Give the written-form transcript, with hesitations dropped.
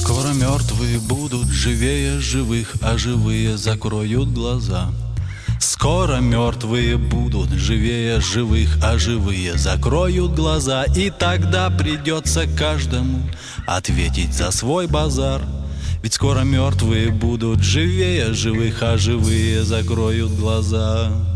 Скоро мертвые будут живее живых, а живые закроют глаза. Скоро мертвые будут живее живых, а живые закроют глаза. И тогда придется каждому ответить за свой базар. Ведь скоро мертвые будут живее живых, а живые закроют глаза.